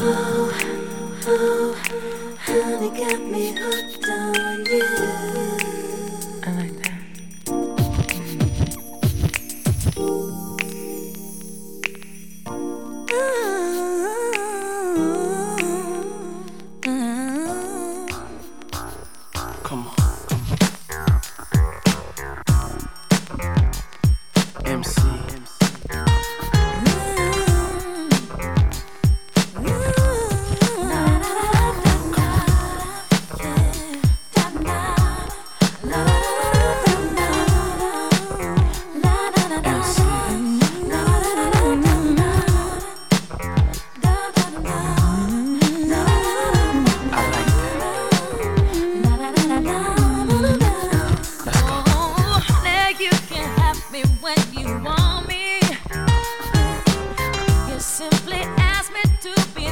Oh, honey got me hooked on you. I like that. Come on. MC. Simply ask me to be